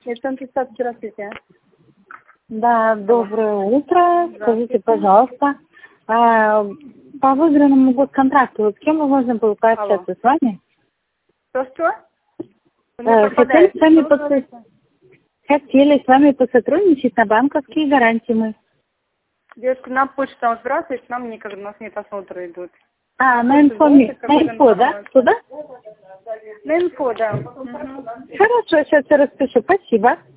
Это антисад, здравствуйте. Да, доброе утро. Скажите, пожалуйста, по выигранному госконтракту, вот с кем можно было пообщаться с вами? Что? Хотели с вами посотрудничать на банковские гарантии мы. Девушка, на почту там сбрасываете, нам некогда, у нас не просмотры идут. На инфо, да? Туда? На инфо, да. Хорошо, сейчас я распишу. Спасибо.